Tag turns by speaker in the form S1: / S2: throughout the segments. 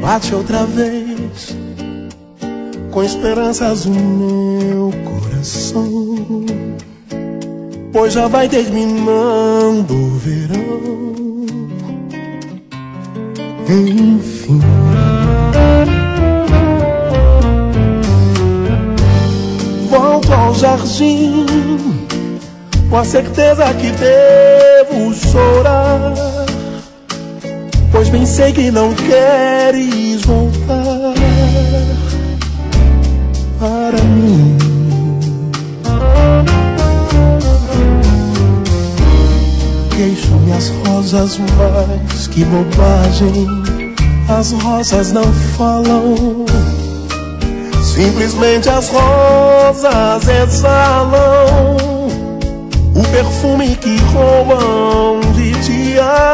S1: bate outra vez, com esperanças o meu coração, pois já vai terminando o verão. Enfim, volto ao jardim, com a certeza que devo chorar, pois bem sei que não queres voltar para mim. Queixo-me as rosas, mas que bobagem, as rosas não falam, simplesmente as rosas exalam o perfume que roubam de ti.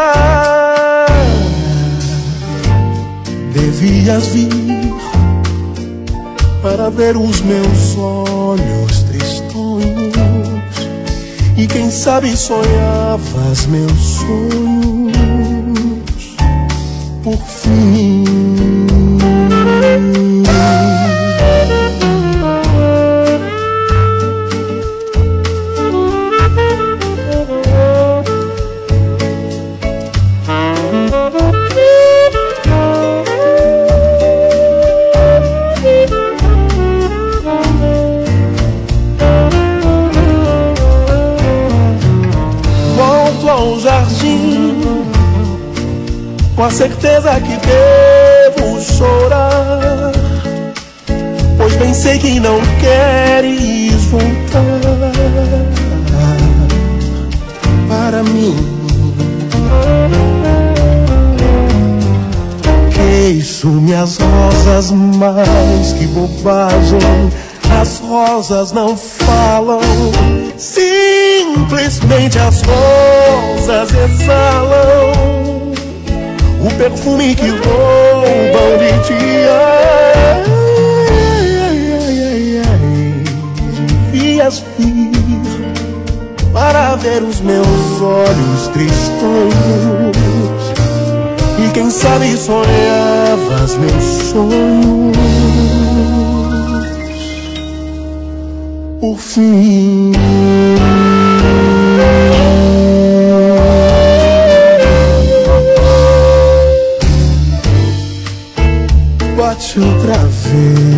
S1: Devias vir para ver os meus olhos tristonhos, e quem sabe sonhavas meus sonhos por fim. Ao jardim, com a certeza que devo chorar, pois bem sei que não queres voltar para mim. Queixo-me as rosas, mas que bobagem, as rosas não falam, simplesmente as rosas exalam o perfume que roubam de ti. Devias vir para ver os meus olhos tristonhos, e quem sabe sonhavas meus sonhos por fim. Bate outra vez.